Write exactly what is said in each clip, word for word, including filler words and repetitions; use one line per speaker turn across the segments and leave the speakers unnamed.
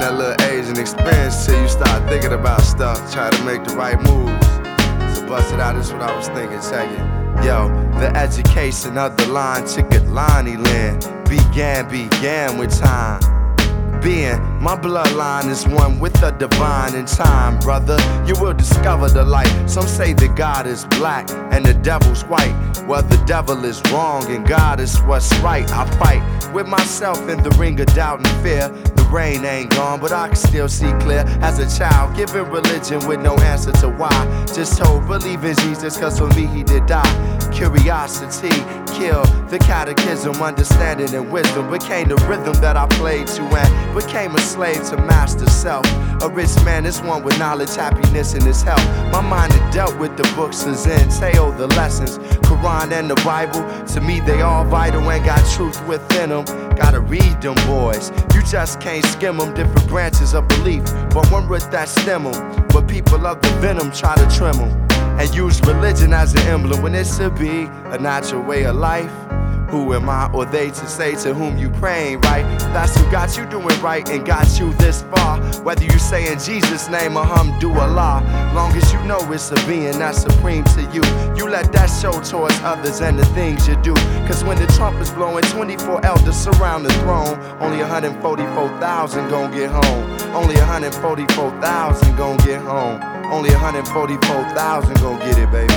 that little age and experience till you start thinking about stuff, try to make the right moves. So bust it out, this is what I was thinking, check it. Yo, the education of the line ticket Lonnie land began, began with time. Being, my bloodline is one with the divine in time, brother. You will discover the light. Some say that God is black and the devil's white. Well, the devil is wrong and God is what's right. I fight with myself in the ring of doubt and fear. The rain ain't gone, but I can still see clear. As a child, giving religion with no answer to why. Just told, believe in Jesus, cause for me he did die. Curiosity killed the catechism, understanding and wisdom became the rhythm that I played to and became a slave to master self. A rich man is one with knowledge, happiness, and his health. My mind had dealt with the books of Zen, tale the lessons, Quran and the Bible. To me they all vital and got truth within them. Gotta read them boys, you just can't skim them. Different branches of belief, but one root that stem them. But people of the venom try to trim them and use religion as an emblem when it should be a natural way of life. Who am I or they to say to whom you praying, right? That's who got you doing right and got you this far. Whether you say in Jesus' name or Hamdulillah, long as you know it's a being that's supreme to you, you let that show towards others and the things you do. Cause when the trumpet's blowing, twenty-four elders surround the throne. Only one hundred forty-four thousand gon' get home. Only one hundred forty-four thousand gon' get home. Only one hundred forty-four thousand gon' get it, baby.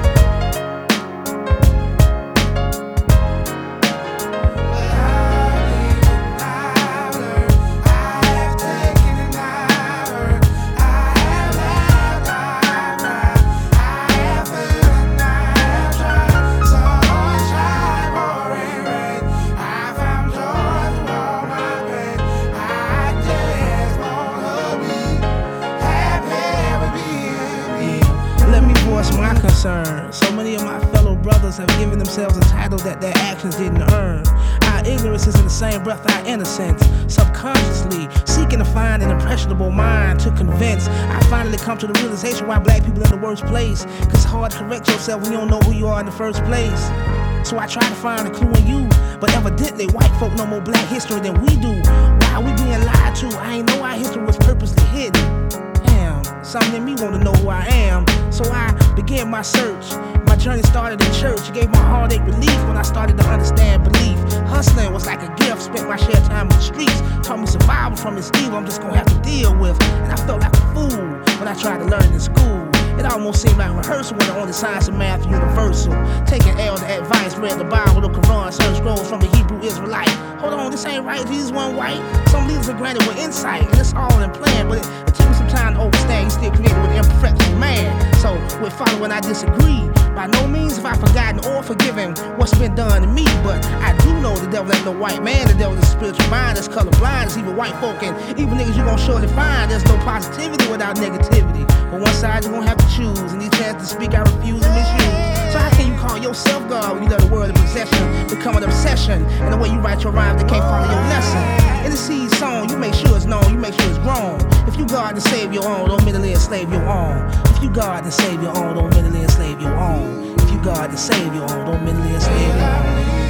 My concern. So many of my fellow brothers have given themselves a title that their actions didn't earn. Our ignorance is in the same breath our innocence. Subconsciously seeking to find an impressionable mind to convince. I finally come to the realization why black people are in the worst place. Cause it's hard to correct yourself when you don't know who you are in the first place. So I try to find a clue in you, but evidently white folk know more black history than we do. Why are we being lied to? I ain't know our history was purposely hidden. Something in me want to know who I am, so I began my search. My journey started in church. It gave my heartache relief when I started to understand belief. Hustling was like a gift. Spent my share time in the streets. Taught me survival from this evil I'm just gonna have to deal with. And I felt like a fool when I tried to learn in school. It almost seemed like rehearsal when the only science and math universal. Taking elder advice, read the Bible, the Quran, certain scrolls from the Hebrew Israelite. Hold on, this ain't right, Jesus wasn't white. Some leaders are granted with insight, and it's all in plan, but it, it took me some time to overstand. He's still created with the imperfection of man. So with following I disagree. By no means have I forgotten or forgiven what's been done to me, but I do know the devil ain't no white man. The devil is a spiritual mind that's colorblind. It's even white folk and even niggas you gon' surely find. There's no positivity without negativity, but one side you gon' have to choose, and these chances to speak I refuse to misuse. So how can you call yourself God when you let the word of possession become an obsession, and the way you write your rhymes they can't follow your lesson? In the seed song, you make sure it's known, you make sure it's grown. If you God to save your own, don't mentally enslave your own. If you God to save your own, don't mentally enslave your own. If you God to save your own, don't mentally enslave your own.